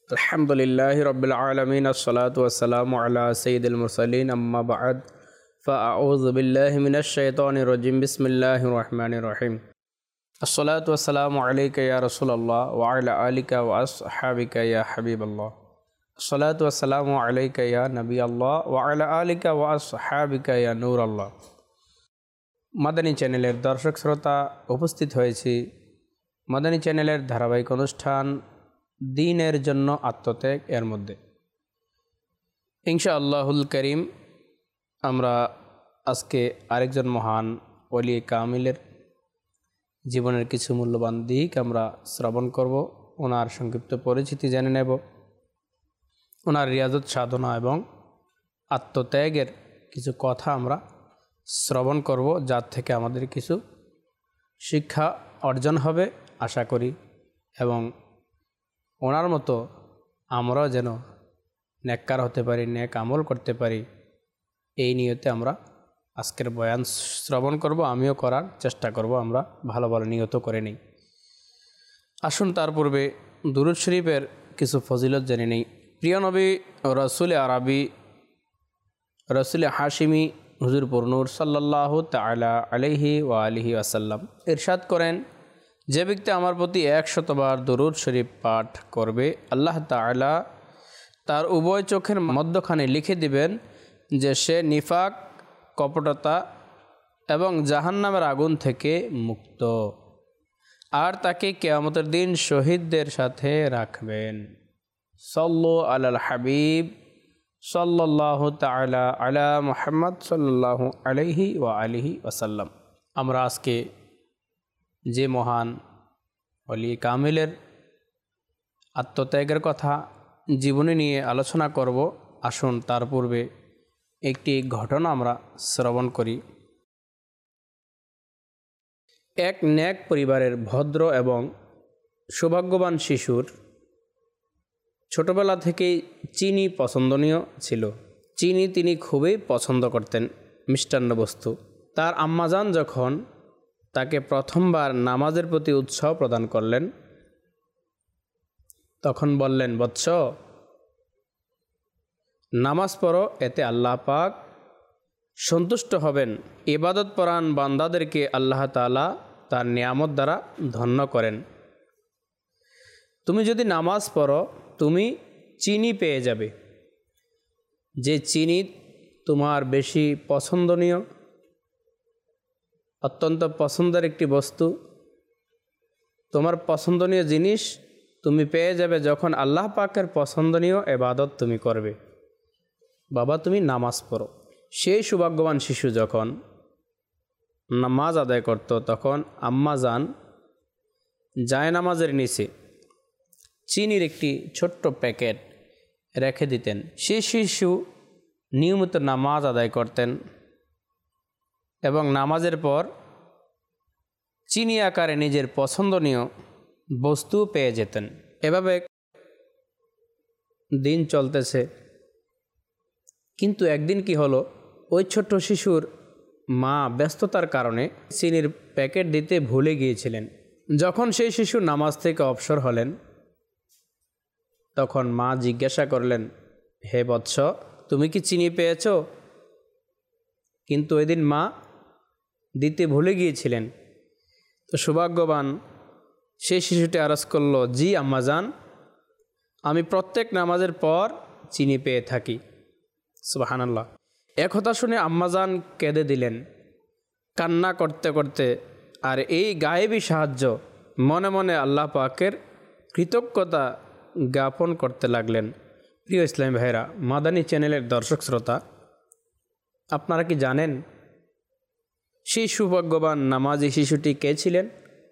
अल्हम्दुलिल्लाहि रब्बिल आलमीन अस्सलातु वस्सलामु अला सय्यिदिल मुरसलीन अम्मा बअद फ़अऊज़ु बिल्लाहि मिनश शैतानिर रजीम बिस्मिल्लाहिर रहमानिर रहीम अस्सलातु वस्सलामु अलैका या रसूलल्लाह व अला आलिका व अस्हाबिका या हबीबल्लाह अस्सलातु वस्सलामु अलैका या नबी अल्लाह व अला आलिका व अस्हाबिका या नूर अल्लाह। মাদানী চ্যানেলের দর্শক শ্রোতা উপস্থিত হয়েছি মাদানী চ্যানেলের ধারাবাহিক অনুষ্ঠান দ্বীনের জন্য আত্মত্যাগ এর মধ্যে। ইনশাআল্লাহুল করিম আমরা আজকে আরেকজন মহান ওলি কামিলের জীবনের কিছু মূল্যবান দিক আমরা শ্রবণ করব, ওনার সংক্ষিপ্ত পরিচিতি জেনে নেব, ওনার রিয়াজত সাধনা এবং আত্মত্যাগের কিছু কথা আমরা শ্রবণ করব, যার থেকে আমাদের কিছু শিক্ষা অর্জন হবে আশা করি, এবং ওনার মতো আমরাও যেন নেককার হতে পারি, নেক আমল করতে পারি, এই নিয়তে আমরা আজকের বয়ান শ্রবণ করব। আমিও করার চেষ্টা করব, আমরা ভালো ভালো নিয়ত করে নিই। আসুন তার পূর্বে দুরূদ শরীফের কিছু ফজিলত জেনে নেই। প্রিয় নবী রসুল আরবি রসুল হাশিমি হুজুর পুরনূর সাল্লাল্লাহু তাআলা আলাইহি ওয়া আলিহি ওয়াসাল্লাম ইরশাদ করেন, যে ব্যক্তি আমার প্রতি 100 বার দরুদ শরীফ পাঠ করবে, আল্লাহ তাআলা তার উভয় চোখের মধ্যখানে লিখে দিবেন যে সে নিফাক, কপটতা এবং জাহান্নামের আগুন থেকে মুক্ত, আর তাকে কিয়ামতের দিন শহীদদের সাথে রাখবেন। সাল্লু আলাল হাবিব সাল্লাল্লাহু তাআলা আলা মুহাম্মদ সাল্লাল্লাহু আলাইহি ওয়া আলিহি ওয়াসাল্লাম। আমরা আজকে যে মহান ওলি কামিলের আত্মত্যাগের কথা জীবনী নিয়ে আলোচনা করব। আসুন তার পূর্বে একটি ঘটনা আমরা শ্রবণ করি। এক নেক পরিবারের ভদ্র এবং সৌভাগ্যবান শিশুর ছোটবেলা থেকেই চিনি পছন্দনীয় ছিল। চিনি তিনি খুবই পছন্দ করতেন, মিষ্টান্ন বস্তু। তার আম্মাজান যখন তাকে প্রথমবার নামাজের প্রতি উৎসাহ প্রদান করলেন, তখন বললেন, বৎস, নামাজ পড়ো, এতে আল্লাহ পাক সন্তুষ্ট হবেন। ইবাদত পরায়ণ বান্দাদেরকে আল্লাহ তাআলা তার নিয়ামত দ্বারা ধন্য করেন। তুমি যদি নামাজ পড়ো, তুমি চিনি পেয়ে যাবে। যে চিনি তোমার বেশি পছন্দনীয়, অত্যন্ত পছন্দের একটি বস্তু, তোমার পছন্দনীয় জিনিস তুমি পেয়ে যাবে যখন আল্লাহ পাকের পছন্দনীয় ইবাদত তুমি করবে। বাবা, তুমি নামাজ পড়ো। সেই সৌভাগ্যবান শিশু যখন নামাজ আদায় করত, তখন আম্মা জান জায়নামাজের নিচে চিনির একটি ছোট্ট প্যাকেট রেখে দিতেন। সেই শিশু নিয়মিত নামাজ আদায় করতেন এবং নামাজের পর চিনি আকারে নিজের পছন্দনীয় বস্তু পেয়ে যেতেন। এভাবে দিন চলতেছে, কিন্তু একদিন কি হলো, ওই ছোট্ট শিশুর মা ব্যস্ততার কারণে চিনির প্যাকেট দিতে ভুলে গিয়েছিলেন। যখন সেই শিশু নামাজ থেকে অবসর হলেন, তখন মা জিজ্ঞাসা করলেন, হে বৎস, তুমি কি চিনি পেয়েছ? কিন্তু ওই দিন মা দিতে ভুলে গিয়েছিলেন। তো সৌভাগ্যবান সেই শিশুটি আরজ করল, জি আম্মাজান, আমি প্রত্যেক নামাজের পর চিনি পেয়ে থাকি। সুবহানাল্লাহ। একথা শুনে আম্মাজান কেঁদে দিলেন, কান্না করতে করতে, আর এই গায়েবী সাহায্য মনে মনে আল্লাহ পাকের কৃতজ্ঞতা জ্ঞাপন করতে লাগলেন। প্রিয় ইসলামী ভাইরা, মাদানী চ্যানেলের দর্শক শ্রোতা, আপনারা কি জানেন সেই সৌভাগ্যবান নামাজি শিশুটি কে ছিলেন?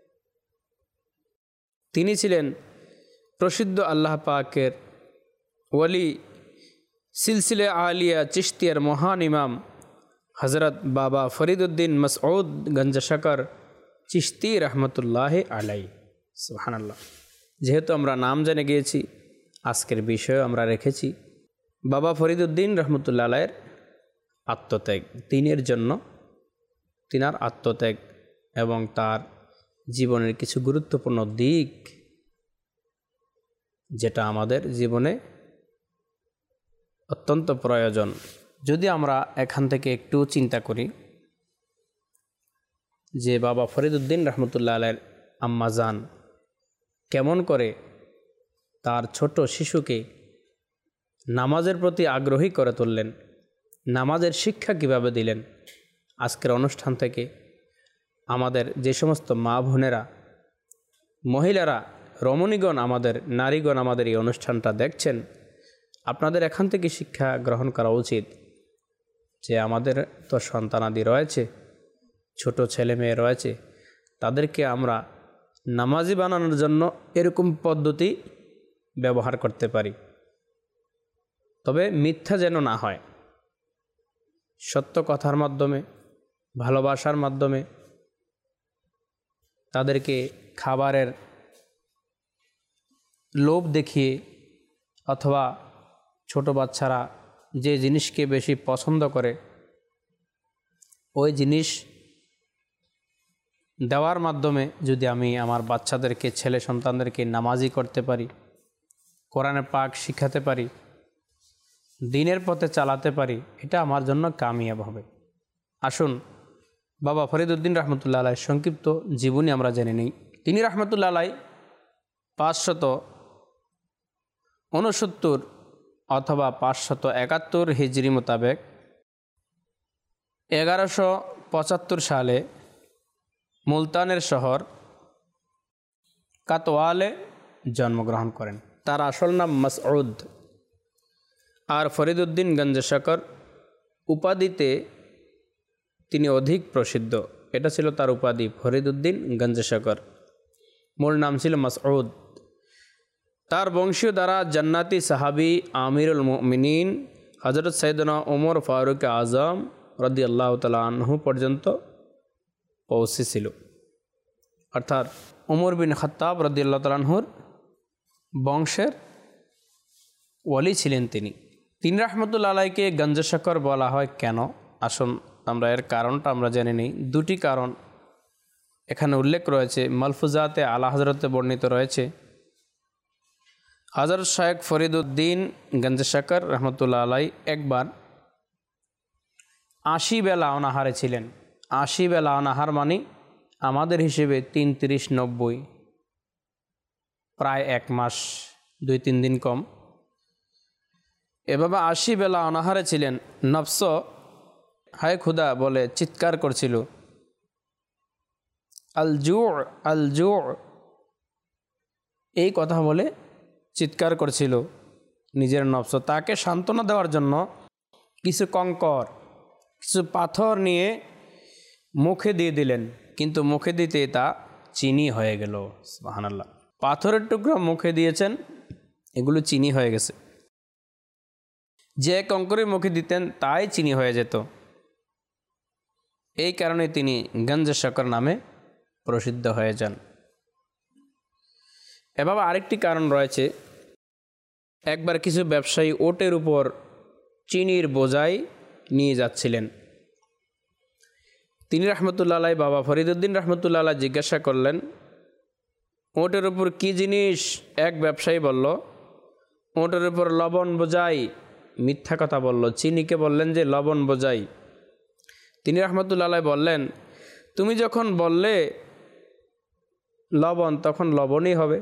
তিনি ছিলেন প্রসিদ্ধ আল্লাহ পাকের ওলি সিলসিলে আলিয়া চিশতিয়ার মহান ইমাম হজরত বাবা ফরিদউদ্দিন মাসউদ গঞ্জশকর চিশতি রহমতুল্লাহ আলাই। সুবহানাল্লাহ। যেহেতু আমরা নাম জেনে গিয়েছি, আজকের বিষয় আমরা রেখেছি বাবা ফরিদউদ্দিন রহমতুল্লাহ আলাইয়ের আত্মত্যাগ, দ্বীনের জন্য তিনার আত্মত্যাগ এবং তার জীবনের কিছু গুরুত্বপূর্ণ দিক যেটা আমাদের জীবনে অত্যন্ত প্রয়োজন। যদি আমরা এখান থেকে একটু চিন্তা করি যে বাবা ফরিদউদ্দিন রহমতুল্লাহ আলাইহির আম্মাজান কেমন করে তার ছোট শিশুকে নামাজের প্রতি আগ্রহী করে তুললেন, নামাজের শিক্ষা কিভাবে দিলেন। আজকের অনুষ্ঠান থেকে আমাদের যে সমস্ত মা বোনেরা, মহিলারা, রমণীগণ, আমাদের নারীগণ আমাদের এই অনুষ্ঠানটা দেখছেন, আপনাদের এখান থেকে শিক্ষা গ্রহণ করা উচিত যে আমাদের তো সন্তানাদি রয়েছে, ছোট ছেলে মেয়ে রয়েছে, তাদেরকে আমরা নামাজি বানানোর জন্য এরকম পদ্ধতি ব্যবহার করতে পারি। তবে মিথ্যা যেন না হয়, সত্য কথার মাধ্যমে, ভালোবাসার মাধ্যমে তাদেরকে খাবারের লোভ দেখিয়ে অথবা ছোট বাচ্চারা যে জিনিসকে বেশি পছন্দ করে ওই জিনিস দেওয়ার মাধ্যমে যদি আমি আমার বাচ্চাদেরকে, ছেলে সন্তানদেরকে নামাজি করতে পারি, কোরআনের পাক শিখাতে পারি, দ্বীনের পথে চালাতে পারি, এটা আমার জন্য কামিয়াব হবে। আসুন বাবা ফরিদউদ্দিন রহমতুল্লাহ আলাইহির সংক্ষিপ্ত জীবনী আমরা জেনে নিই। তিনি রহমতুল্লাহ আলাইহি 569 অথবা 571 হিজরি মোতাবেক 1175 সালে মুলতানের শহর কাতওয়ালে জন্মগ্রহণ করেন। তার আসল নাম মাসউদ আর ফরিদউদ্দিন গঞ্জ শকর উপাধিতে তিনি অধিক প্রসিদ্ধ। এটা ছিল তার উপাধি, ফরিদউদ্দিন গঞ্জ শকর। মূল নাম ছিল মাসউদ। তার বংশীয় দ্বারা জান্নাতি সাহাবী আমিরুল মুমিনিন হযরত সৈয়দনা ওমর ফারুক আজম রাদিয়াল্লাহু তাআলা আনহু পর্যন্ত পৌঁছেছিল। অর্থাৎ ওমর বিন খাত্তাব রাদিয়াল্লাহু তাআলা আনহুর বংশের ওয়ালি ছিলেন তিনি। তিন রহমতুল্লাহ আলাইহিকে গঞ্জ শকর বলা হয় কেন? আসুন আমরা এর কারণটা আমরা জেনে নিই। দুটি কারণ এখানে উল্লেখ রয়েছে, মালফুজাতে আলা হযরতে বর্ণিত রয়েছে। হযরত শায়েখ ফরিদউদ্দিন গঞ্জ শকর রহমতুল্লাহ আলাইহি একবার 80 বেলা অনাহারে ছিলেন। 80 বেলা অনাহার মানে আমাদের হিসেবে 3, 30, 90, প্রায় 1 মাস, 2-3 দিন কম। এভাবে 80 বেলা অনাহারে ছিলেন। নফস হায় খুদা বলে চিৎকার করছিল, আল জু আল জু, এই কথা বলে চিৎকার করছিল নিজের নফস। তাকে সান্ত্বনা দেওয়ার জন্য কিছু কঙ্কর, কিছু পাথর নিয়ে মুখে দিয়ে দিলেন, কিন্তু মুখে দিতে তা চিনি হয়ে গেল। সুবহানাল্লাহ, পাথরের টুকরা মুখে দিয়েছেন, এগুলো চিনি হয়ে গেছে। যে কঙ্করের মুখে দিতেন তাই চিনি হয়ে যেত। এই কারণে তিনি গঞ্জ শকর নামে প্রসিদ্ধ হয়ে যান। এভাবে আরেকটি কারণ রয়েছে, একবার কিছু ব্যবসায়ী ওটের উপর চিনির বোঝাই নিয়ে যাচ্ছিলেন। তিনি রহমতুল্লাহ আলাইহি বাবা ফরিদউদ্দিন রহমতুল্লাহ আলাইহি জিজ্ঞাসা করলেন, ওটের উপর কি জিনিস? এক ব্যবসায়ী বলল, ওটের উপর লবণ বোঝাই। মিথ্যা কথা বলল, চিনিকে বললেন যে লবণ বোঝাই। তিনি রহমতুল্লাহ আলাইহি বললেন, তুমি যখন বললে লবণ, তখন লবণই হবে।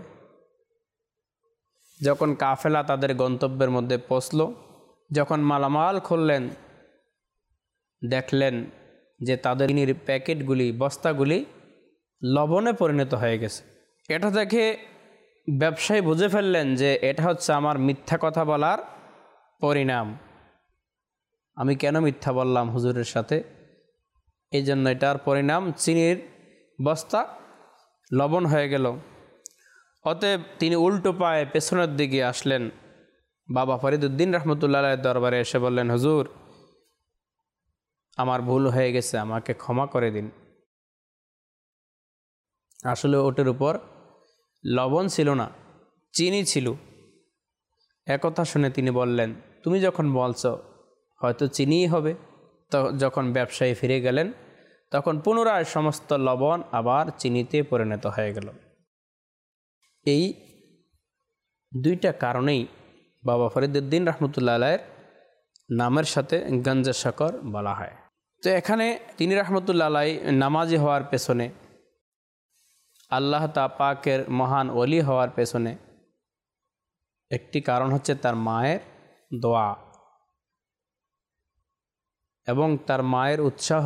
যখন কাফেলা তাদের গন্তব্যের মধ্যে পৌঁছল, যখন মালামাল খুললেন, দেখলেন যে তাদের চিনির প্যাকেটগুলি, বস্তাগুলি লবণে পরিণত হয়ে গেছে। এটা দেখে ব্যবসায়ী বুঝে ফেললেন যে এটা হচ্ছে আমার মিথ্যা কথা বলার পরিণাম। আমি কেন মিথ্যা বললাম হুজুরের সাথে, এই জন্য এটার পরিণাম চিনির বস্তা লবণ হয়ে গেল। অতএব তিনি উল্টো পায়ে পেছনের দিকে আসলেন। বাবা ফরিদউদ্দিন রহমতুল্লাহ আলাইহির দরবারে এসে বললেন, হুজুর আমার ভুল হয়ে গেছে, আমাকে ক্ষমা করে দিন। আসলে ওটের উপর লবণ ছিল না, চিনি ছিল। একথা শুনে তিনি বললেন, তুমি যখন বলছো হয়তো চিনিই হবে। তো যখন ব্যবসায়ী ফিরে গেলেন, তখন পুনরায় সমস্ত লবণ আবার চিনিতে পরিণত হয়ে গেল। এই দুইটা কারণেই বাবা ফরিদউদ্দিন রহমতুল্লাহ আলাইয়ের নামের সাথে গঞ্জে শকর বলা হয়। তো এখানে তিনি রহমতুল্লাহ আলাই নামাজি হওয়ার পেছনে, আল্লাহ পাকের মহান ওলি হওয়ার পেছনে একটি কারণ হচ্ছে তার মায়ের দোয়া এবং তার মায়ের উৎসাহ।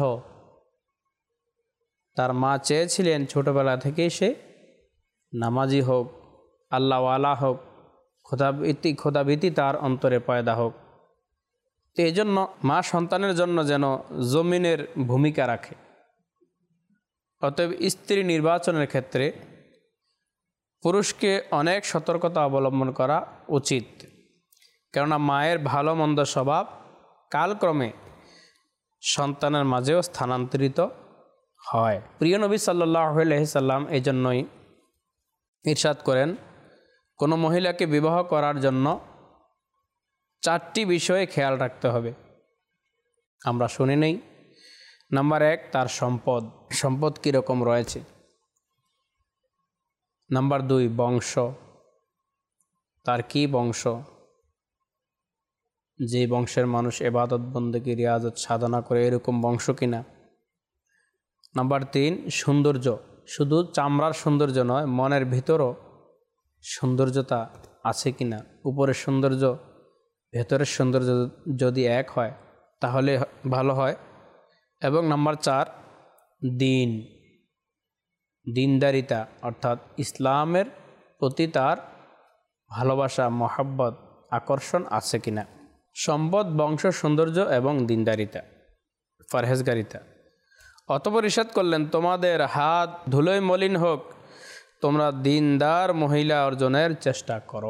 তার মা চেয়েছিলেন ছোটবেলা থেকেই সে নামাজি হোক, আল্লাহওয়ালা হোক, খোদাভীতি তার অন্তরে পয়দা হোক। তো এই জন্য মা সন্তানের জন্য যেন জমিনের ভূমিকা রাখে। অতএব স্ত্রী নির্বাচনের ক্ষেত্রে পুরুষকে অনেক সতর্কতা অবলম্বন করা উচিত, কেননা মায়ের ভালো মন্দ স্বভাব কালক্রমে সন্তানের মাঝেও স্থানান্তরিত হয়। প্রিয় নবী সাল্লাল্লাহু আলাইহি সাল্লাম এই জন্যই ইরশাদ করেন, কোনো মহিলাকে বিবাহ করার জন্য 4টি বিষয়ে খেয়াল রাখতে হবে। আমরা শুনে নেই। নাম্বার 1, তার সম্পদ কীরকম রয়েছে। নাম্বার 2, বংশ, তার কি বংশ, যে বংশের মানুষ ইবাদত বন্দেগী রিয়াজত সাধনা করে এরকম বংশ কিনা। নাম্বার 3, সৌন্দর্য, শুধু চামড়ার সৌন্দর্য নয়, মনের ভিতরও সৌন্দর্যতা আছে কিনা। উপরের সৌন্দর্য ভেতরের সৌন্দর্য যদি এক হয় তাহলে ভালো হয়। এবং নাম্বার 4, দিনদারিতা, অর্থাৎ ইসলামের প্রতি তার ভালোবাসা, মহাব্বত, আকর্ষণ আছে কিনা। সম্পদ, বংশ, সৌন্দর্য এবং দিনদারিতা, পরহেজগারিতা। অতঃপর ইরশাদ করলেন, তোমাদের হাত ধুলোয় মলিন হোক, তোমরা দিনদার মহিলা অর্জনের চেষ্টা করো।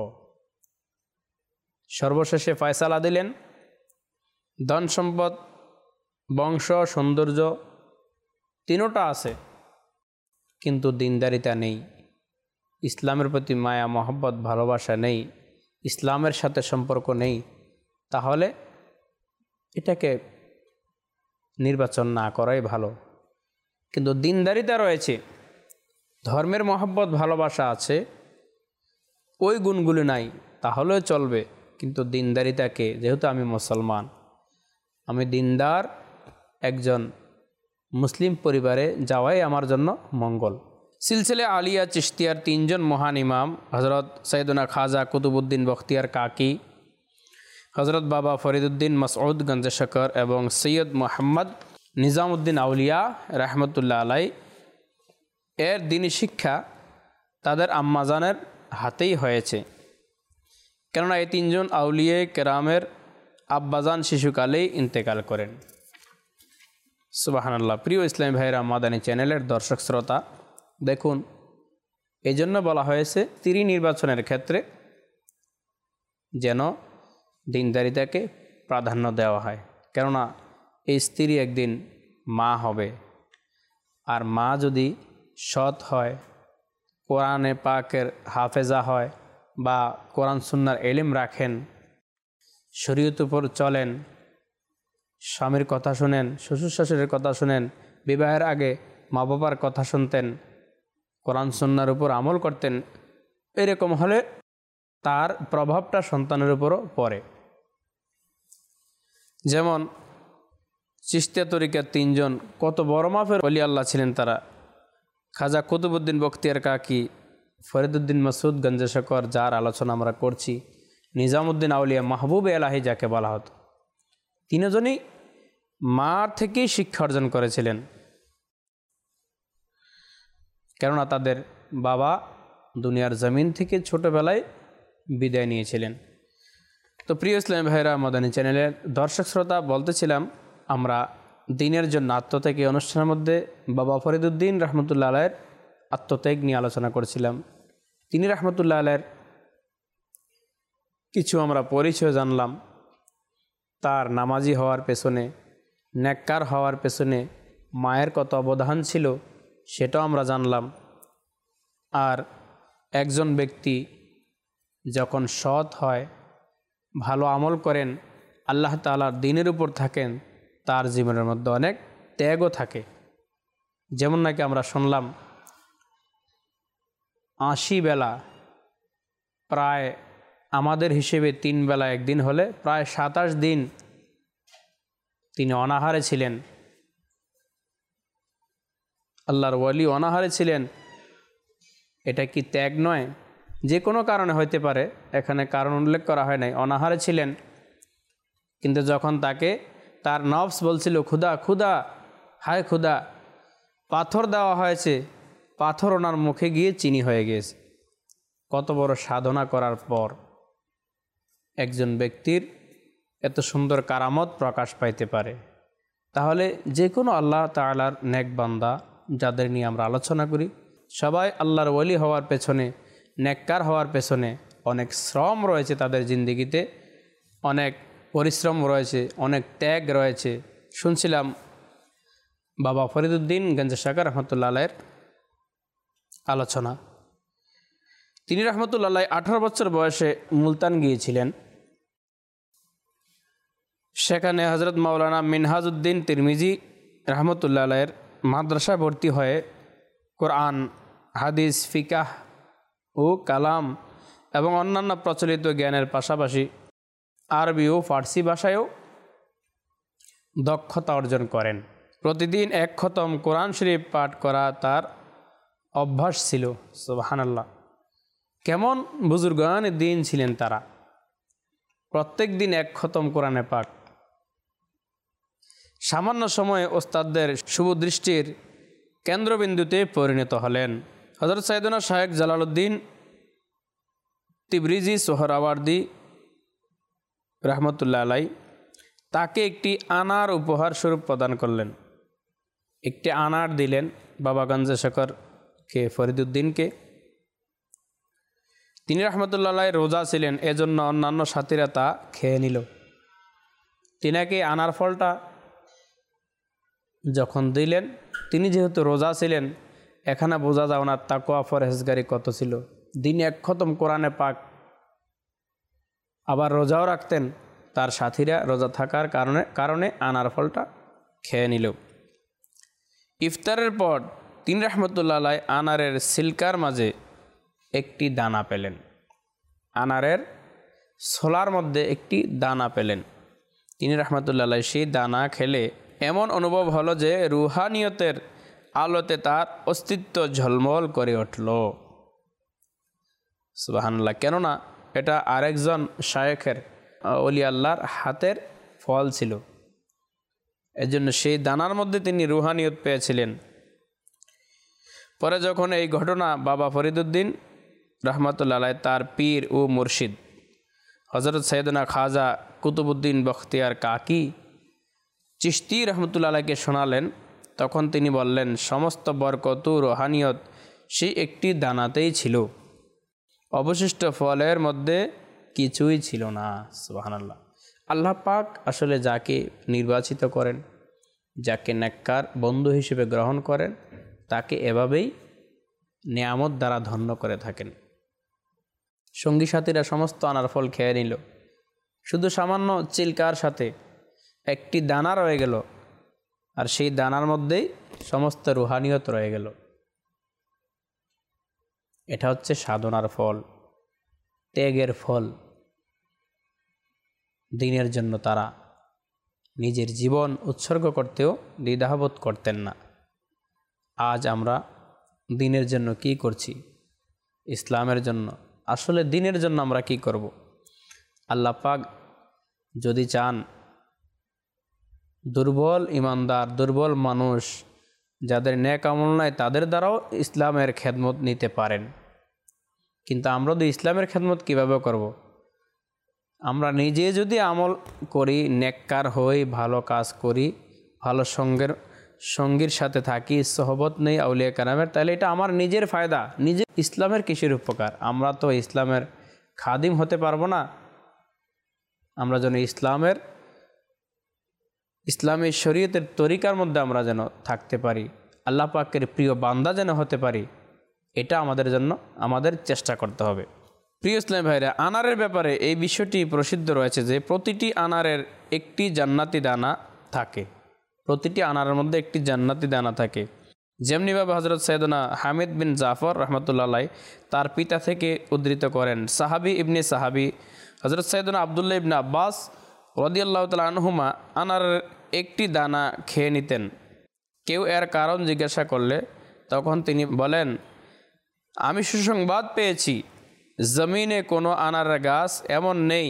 সর্বশেষে ফয়সালা দিলেন, ধন সম্পদ, বংশ, সৌন্দর্য তিনোটা আছে, কিন্তু দিনদারিতা নেই, ইসলামের প্রতি মায়া, মহব্বত, ভালোবাসা নেই, ইসলামের সাথে সম্পর্ক নেই, তাহলে এটাকে নির্বাচন না করাই ভালো। কিন্তু দিনদারিতা রয়েছে, ধর্মের মহব্বত, ভালোবাসা আছে, ওই গুণগুলি নাই, তাহলেও চলবে। কিন্তু দিনদারিতাকে, যেহেতু আমি মুসলমান, আমি দিনদার একজন মুসলিম পরিবারে যাওয়াই আমার জন্য মঙ্গল। সিলসিলে আলিয়া চিশতিয়ার 3 জন মহান ইমাম, হজরত সৈয়দনা খাজা কুতুবউদ্দিন বখতিয়ার কাকি, হজরত বাবা ফরিদউদ্দিন মাসউদ গঞ্জে শকর এবং সৈয়দ মোহাম্মদ নিজামউদ্দিন আউলিয়া রহমতুল্লাহ আলাই এর দ্বীনি শিক্ষা তাদের আম্মাজানের হাতেই হয়েছে। কেননা এই 3 জন আউলিয়া কেরামের আব্বাজান শিশুকালেই ইন্তেকাল করেন। সুবহানাল্লাহ। প্রিয় ইসলামী ভাইরা, মাদানী চ্যানেলের দর্শক শ্রোতা, দেখুন, এই জন্য বলা হয়েছে স্ত্রী নির্বাচনের ক্ষেত্রে যেন দিনদারিতাকে প্রাধান্য দেওয়া হয়। কেননা এই স্ত্রী একদিন মা হবে, আর মা যদি সৎ হয়, কোরআনে পাকের হাফেজা হয়, বা কোরআন সুন্নাহর ইলম রাখেন, শরীয়তের উপর চলেন, স্বামীর কথা শুনেন, শ্বশুর শাশুড়ির কথা শুনেন, বিবাহের আগে মা বাবার কথা শুনতেন, কোরআন সুন্নাহর উপর আমল করতেন, এরকম হলে তার প্রভাবটা সন্তানের উপরও পড়ে। যেমন চিশতিয়া তরিকার 3 জন কত বড় মাপের ওলি আল্লাহ ছিলেন তারা। খাজা কুতুবউদ্দিন বখতিয়ার কাকি, ফরিদউদ্দিন মাসউদ গঞ্জে শকর, যার আলোচনা আমরা করছি, নিজামউদ্দিন আউলিয়া মাহবুব এলাহি যাকে বলা হতো, 3 জনই মার থেকেই শিক্ষা অর্জন করেছিলেন। কেননা তাদের বাবা দুনিয়ার জমিন থেকে ছোটবেলায় বিদায় নিয়েছিলেন। তো প্রিয় ইসলামী ভাইরা, মাদানী চ্যানেলের দর্শক শ্রোতা, বলতেছিলাম আমরা দিনের জন্য আত্মত্যাগ এই অনুষ্ঠানের মধ্যে বাবা ফরিদউদ্দিন রহমতুল্লাহ আলাইয়ের আত্মত্যাগ নিয়ে আলোচনা করছিলাম। তিনি রহমতুল্লাহ আলাইয়ের কিছু আমরা পরিচয় জানলাম। তার নামাজি হওয়ার পেছনে, নেককার হওয়ার পেছনে মায়ের কত অবদান ছিল সেটাও আমরা জানলাম। আর একজন ব্যক্তি যখন সৎ হয়, ভালো আমল করেন, আল্লাহ তাআলার দ্বীনের উপর থাকেন, তার জীবনের মধ্যে অনেক ত্যাগও থাকে। যেমন নাকি আমরা শুনলাম 80 বেলা প্রায় আমাদের হিসেবে 3 বেলা একদিন হলে প্রায় 27 দিন তিনি অনাহারে ছিলেন। আল্লাহর ওয়ালি অনাহারে ছিলেন, এটা কি ত্যাগ নয়? যে কোনো কারণে হইতে পারে, এখানে কারণ উল্লেখ করা হয় নাই। অনাহারে ছিলেন, কিন্তু যখন তাকে তার নফস বলছিল ক্ষুধা ক্ষুধা, হায় ক্ষুধা, পাথর দেওয়া হয়েছে, পাথর ওনার মুখে গিয়ে চিনি হয়ে গিয়েছে। কত বড় সাধনা করার পর একজন ব্যক্তির এত সুন্দর কারামত প্রকাশ পাইতে পারে। তাহলে যে কোনো আল্লাহ তাআলার নেক বান্দা যাদের নিয়ে আমরা আলোচনা করি, সবাই আল্লাহর ওয়ালি হওয়ার পেছনে, নেককার হওয়ার পেছনে অনেক শ্রম রয়েছে, তাদের জিন্দেগিতে অনেক পরিশ্রম রয়েছে, অনেক ত্যাগ রয়েছে। শুনছিলাম বাবা ফরিদুদ্দিন গঞ্জ শাকা রহমতুল্লাহ আলাইয়ের আলোচনা। তিনি রহমতুল্লাহ আলাই 18 বছর বয়সে মুলতান গিয়েছিলেন। সেখানে হজরত মাওলানা মিনহাজউদ্দিন তিরমিজি রহমতুল্লাহ আলাইয়ের মাদ্রাসায় ভর্তি হয়ে কোরআন, হাদিস, ফিকাহ ও কালাম এবং অন্যান্য প্রচলিত জ্ঞানের পাশাপাশি আরবি ও ফার্সি ভাষায়ও দক্ষতা অর্জন করেন। প্রতিদিন 1 খতম কোরআন শরীফ পাঠ করা তার অভ্যাস ছিল। সুবহানাল্লাহ, কেমন বুজুর্গানে দিন ছিলেন তারা! প্রত্যেক দিন 1 খতম কোরআনে পাক। সামান্য সময়ে ওস্তাদদের শুভদৃষ্টির কেন্দ্রবিন্দুতে পরিণত হলেন। হযরত সাইয়েদনা শায়েখ জালালউদ্দিন তিবরিজি সোহরাওয়ার্দী রহমতুল্লাহ আলাই তাকে একটি আনার উপহার স্বরূপ প্রদান করলেন। একটি আনার দিলেন বাবা গঞ্জে শেখরকে, ফরিদুদ্দিনকে। তিনি রহমতুল্লাহ আলাই রোজা ছিলেন, এজন্য অন্যান্য সাথীরা তা খেয়ে নিল। তিনাকে আনার ফলটা যখন দিলেন, তিনি যেহেতু রোজা ছিলেন, এখানে বোঝা যায় ওনার তাকওয়া পরহেজগারি কত ছিল। দিনে 1 খতম কোরআনে পাক, আবার রোজাও রাখতেন। তার সাথীরা রোজা থাকার কারণে আনার ফলটা খেয়ে নিল। ইফতারের পর তিনি রহমতুল্লাহ আলাই আনারের সিলকার মাঝে একটি দানা পেলেন। আনারের ছোলার মধ্যে একটি দানা পেলেন। তিনি রহমতুল্লাহ আলাই সেই দানা খেলে এমন অনুভব হলো যে রুহানিয়তের আলোতে তার অস্তিত্ব ঝলমল করে উঠল। সুবহানাল্লাহ, কেননা এটা আরেকজন শায়েখের, ওলি আল্লাহর হাতের ফল ছিল। এজন্য সেই দানার মধ্যে তিনি রুহানিয়ত পেয়েছিলেন। পরে যখন এই ঘটনা বাবা ফরিদুদ্দিন রহমতুল্লাহ আলাই তার পীর ও মুর্শিদ হজরত সৈয়দনা খাজা কুতুবউদ্দিন বখতিয়ার কাকি চিশতি রহমতুল্লাহ আলাইকে শোনালেন, তখন তিনি বললেন, সমস্ত বরকত ও রুহানিয়ত সেই একটি দানাতেই ছিল, অবশিষ্ট ফলের মধ্যে কিছুই ছিল না। সুবহানাল্লাহ, আল্লাহ পাক আসলে যাকে নির্বাচিত করেন, যাকে নেককার বন্ধু হিসেবে গ্রহণ করেন, তাকে এভাবেই নিয়ামত দ্বারা ধন্য করে থাকেন। সঙ্গী সাথীরা সমস্ত আনার ফল খেয়ে নিল, শুধু সামান্য চিলকার সাথে একটি দানা রয়ে গেল, আর সেই দানার মধ্যেই সমস্ত রুহানিয়ত রয়ে গেল। এটা হচ্ছে সাধনার ফল, ত্যাগের ফল। দ্বীনের জন্য তারা নিজের জীবন উৎসর্গ করতেও দ্বিধাবোধ করতেন না। আজ আমরা দ্বীনের জন্য কি করছি? ইসলামের জন্য। আসলে দ্বীনের জন্য আমরা কি করব? আল্লাহ পাক যদি চান, দুর্বল ইমানদার, দুর্বল মানুষ যাদের নেক আমল নাই, তাদের দ্বারাও ইসলামের খেদমত নিতে পারেন। কিন্তু আমরা তো ইসলামের খেদমত কিভাবে করব? আমরা নিজে যদি আমল করি, নেককার হই, ভালো কাজ করি, ভালো সঙ্গীর সাথে থাকি, সোহবত নেই আউলিয়া কারামের, তাহলে এটা আমার নিজের ফায়দা। নিজে ইসলামের কিসের উপকার? আমরা তো ইসলামের খাদিম হতে পারবো না। আমরা যেন ইসলামী শরীয়তের তরিকার মধ্যে আমরা যেন থাকতে পারি, আল্লাহ পাকের প্রিয় বান্দা যেন হতে পারি, এটা আমাদের জন্য আমাদের চেষ্টা করতে হবে। প্রিয় ইসলাম ভাইরা, আনারের ব্যাপারে এই বিষয়টি প্রসিদ্ধ রয়েছে যে প্রতিটি আনারের একটি জান্নাতি দানা থাকে। প্রতিটি আনারের মধ্যে একটি জান্নাতি দানা থাকে। যেমনিভাবে হজরত সৈয়দনা হামিদ বিন জাফর রহমতুল্লাহ আলাই তার পিতা থেকে উদ্ধৃত করেন, সাহাবি ইবনে সাহাবি হজরত সৈয়দনা আবদুল্লাহ ইবনে আব্বাস রাদিয়াল্লাহু তাআলা আনহুমা আনারের একটি দানা খেয়ে নিতেন। কেউ এর কারণ জিজ্ঞাসা করলে তখন তিনি বলেন, আমি সুসংবাদ পেয়েছি, জমিনে কোনো আনারের গাছ এমন নেই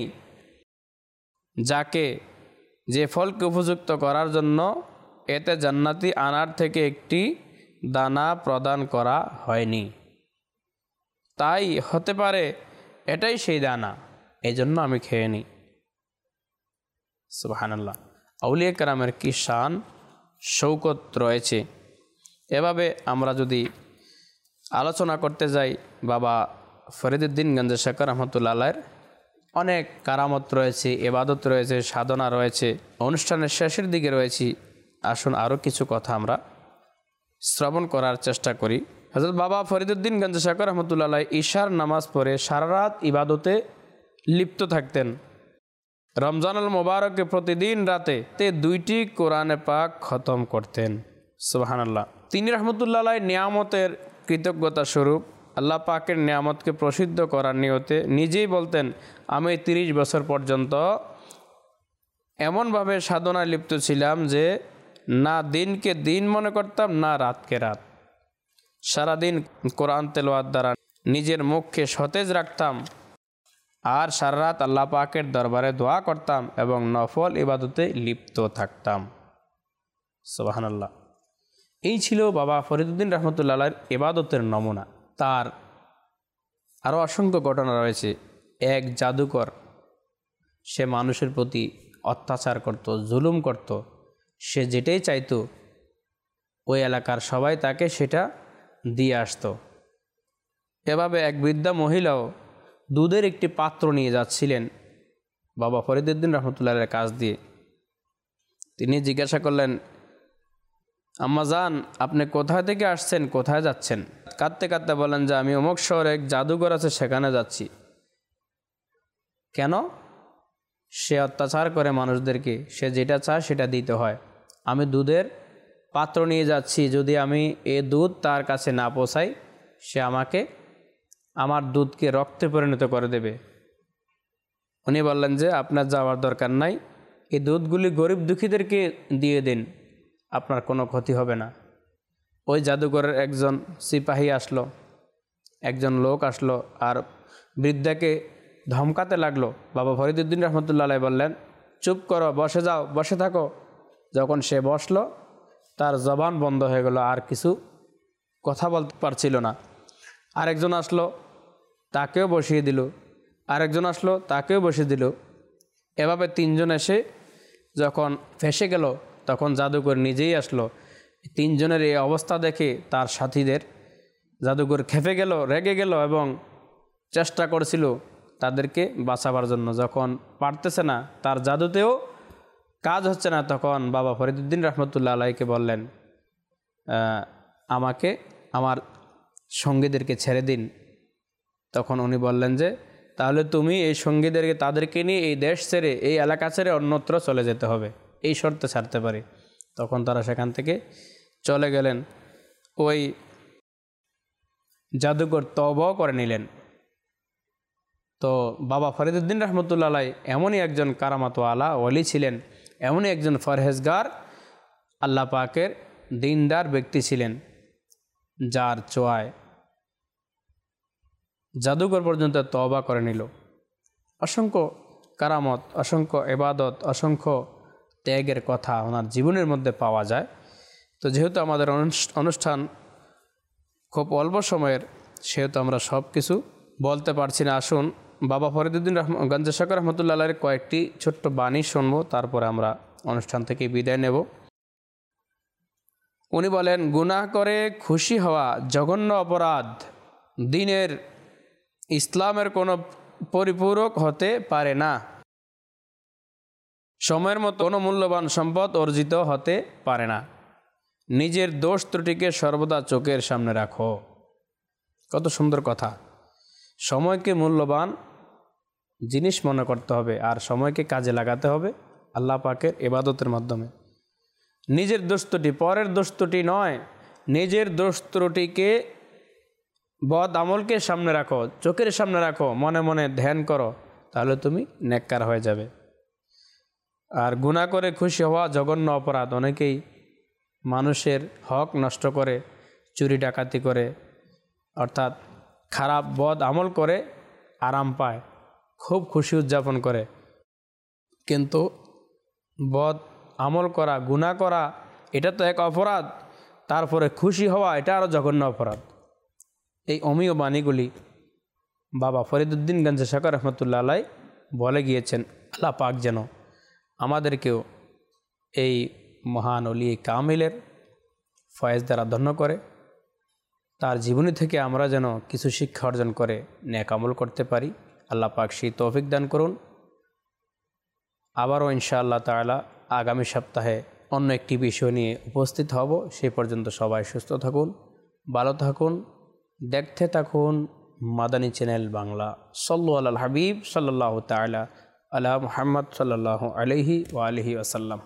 যাকে যে ফলকে উপযুক্ত করার জন্য এতে জান্নাতি আনার থেকে একটি দানা প্রদান করা হয়নি। তাই হতে পারে এটাই সেই দানা, এই জন্য আমি খেয়ে নিই। সুবহানাল্লাহ, আউলিয়া কেরামের কি শান শৌকত রয়েছে। এভাবে আমরা যদি আলোচনা করতে যাই, বাবা ফরিদউদ্দীন গঞ্জে শেখ রহমতুল্লাহ আলাইহির অনেক কারামত রয়েছে, ইবাদত রয়েছে, সাধনা রয়েছে। অনুষ্ঠানের শেষের দিকে রয়েছি, আসুন আরও কিছু কথা আমরা শ্রবণ করার চেষ্টা করি। হযরত বাবা ফরিদউদ্দীন গঞ্জে শেখ রহমতুল্লাহ আলাইহি ঈশার নামাজ পড়ে সারা রাত ইবাদতে লিপ্ত থাকতেন। রমজানুল মুবারকে প্রতিদিন রাতে 2টি কোরআনে পাক খতম করতেন। সুবহানাল্লাহ। তিনি রহমতুল্লাহ আলাইহি নিয়ামতের কৃতজ্ঞতা স্বরূপ আল্লাহ পাকের নিয়ামতকে প্রসিদ্ধ করার নিয়তে নিজেই বলতেন, আমি 30 বছর পর্যন্ত এমনভাবে সাধনায় লিপ্ত ছিলাম যে না দিনকে দিন মনে করতাম, না রাতকে রাত। সারাদিন কোরআন তেলাওয়াত দ্বারা নিজের মুখকে সতেজ রাখতাম আর সারা রাত আল্লাহ পাকের দরবারে দোয়া করতাম এবং নফল ইবাদতে লিপ্ত থাকতাম। সুবহানাল্লাহ। এই ছিল বাবা ফরিদউদ্দীন রহমতুল্লাহ আলাইহির ইবাদতের নমুনা। তার আরও অসংখ্য ঘটনা রয়েছে। এক জাদুকর, সে মানুষের প্রতি অত্যাচার করত, জুলুম করত। সে যেটাই চাইতো ওই এলাকার সবাই তাকে সেটা দিয়ে আসতো। এভাবে এক বৃদ্ধা মহিলাও দুধের একটি পাত্র নিয়ে যাচ্ছিলেন বাবা ফরিদউদ্দীন রহমতুল্লাহের কাছ দিয়ে। তিনি জিজ্ঞাসা করলেন, আম্মাজান, আপনি কোথায় থেকে আসছেন, কোথায় যাচ্ছেন? কাঁদতে কাঁদতে বলেন যে আমি অমুক শহরে এক জাদুঘর আছে, সেখানে যাচ্ছি। কেন? সে অত্যাচার করে মানুষদেরকে, সে যেটা চায় সেটা দিতে হয়। আমি দুধের পাত্র নিয়ে যাচ্ছি, যদি আমি এ দুধ তার কাছে না পৌঁছাই সে আমাকে আমার দুধকে রক্তে পরিণত করে দেবে। উনি বললেন যে আপনার যাওয়ার দরকার নাই, এই দুধগুলি গরিব দুঃখীদেরকে দিয়ে দিন, আপনার কোনো ক্ষতি হবে না। ওই জাদুঘরের একজন সিপাহী আসলো, একজন লোক আসলো আর বৃদ্ধাকে ধমকাতে লাগলো। বাবা ফরিদউদ্দীন রহমতুল্লাহ আলাইহি বললেন, চুপ করো, বসে যাও, বসে থাকো। যখন সে বসলো তার জবান বন্ধ হয়ে গেল, আর কিছু কথা বলতে পারছিল না। আরেকজন আসলো, তাকেও বসিয়ে দিল। আরেকজন আসলো, তাকেও বসিয়ে দিল। এভাবে 3 জন এসে যখন ফেঁসে গেল তখন জাদুকর নিজেই আসলো। 3 জনের এই অবস্থা দেখে তার সাথীদের জাদুকর খেপে গেল, রেগে গেল এবং চেষ্টা করছিল তাদেরকে বাঁচাবার জন্য। যখন পারতেছে না, তার জাদুতেও কাজ হচ্ছে না, তখন বাবা ফরিদউদ্দীন রহমতুল্লাহ আলাইহিকে বললেন, আমাকে আমার সঙ্গীদেরকে ছেড়ে দিন। তখন উনি বললেন যে তাহলে তুমি এই সঙ্গীদেরকে তাদেরকে নিয়ে এই দেশ ছেড়ে, এই এলাকা ছেড়ে অন্যত্র চলে যেতে হবে, এই শর্তে ছাড়তে পারি। তখন তারা সেখান থেকে চলে গেলেন। ওই জাদুকর তওবাও করে নিলেন। তো বাবা ফরিদউদ্দীন রহমতুল্লাহ আলাইহি এমনই একজন কারামাতওয়ালা ওলি ছিলেন, এমনই একজন ফরহেজগার আল্লাহ পাকের দিনদার ব্যক্তি ছিলেন, যার ছোঁয়ায় জাদুকর পর্যন্ত তওবা করে নিল। অসংখ্য কারামত, অসংখ্য ইবাদত, অসংখ্য ত্যাগের কথা ওনার জীবনের মধ্যে পাওয়া যায়। তো যেহেতু আমাদের অনুষ্ঠান খুব অল্প সময়ের, সেহেতু আমরা সব কিছু বলতে পারছি না। আসুন বাবা ফরিদউদ্দীন গঞ্জে শেখ রহমতুল্লাহ আলাইহির কয়েকটি ছোট্ট বাণী শুনবো, তারপরে আমরা অনুষ্ঠান থেকে বিদায় নেব। উনি বলেন, গুনাহ করে খুশি হওয়া জঘন্য অপরাধ, দ্বীনের ইসলামের কোনো পরিপূরক হতে পারে না। সময়ের মতো কোনো মূল্যবান সম্পদ অর্জিত হতে পারে না। নিজের দোষ ত্রুটিকে সর্বদা চোখের সামনে রাখো। কত সুন্দর কথা। সময়কে মূল্যবান জিনিস মনে করতে হবে আর সময়কে কাজে লাগাতে হবে আল্লাহ পাকের ইবাদতের মাধ্যমে। নিজের দোষ ত্রুটি, পরের দোষ ত্রুটি নয়, নিজের দোষ ত্রুটিকে বদ আমলকে সামনে রাখো, চোখের সামনে রাখো, মনে মনে ধ্যান করো, তাহলে তুমি নেককার হয়ে যাবে। আর গুনাহ করে খুশি হওয়া জঘন্য অপরাধ। অনেকেই মানুষের হক নষ্ট করে, চুরি ডাকাতি করে, অর্থাৎ খারাপ বদ আমল করে আরাম পায়, খুব খুশি উদযাপন করে। কিন্তু বদ আমল করা, গুনাহ করা এটা তো এক অপরাধ, তারপরে খুশি হওয়া এটা আরও জঘন্য অপরাধ। এই অমীয় বাণীগুলি বাবা ফরিদুদ্দীন গঞ্জ শাকর রহমতুল্লাহ আলাই বলে গিয়েছেন। আল্লাহ পাক যেন আমাদেরকেও এই মহান ওলি কামিলের ফয়েজ দ্বারা ধন্য করে, তার জীবনী থেকে আমরা যেন কিছু শিক্ষা অর্জন করে নেক আমল করতে পারি। আল্লাহ পাক সেই তৌফিক দান করুন। আবারও ইনশাআল্লাহ তাআলা আগামী সপ্তাহে অন্য একটি বিষয় নিয়ে উপস্থিত হব। সেই পর্যন্ত সবাই সুস্থ থাকুন, ভালো থাকুন, দেখতে থাকুন মাদানী চ্যানেল বাংলা। সাল্লু আলাল হাবিব সাল্লাল্লাহু তাআলা আলা মুহাম্মদ সাল্লাল্লাহু আলাইহি ওয়া আলিহি ওয়াসাল্লাম।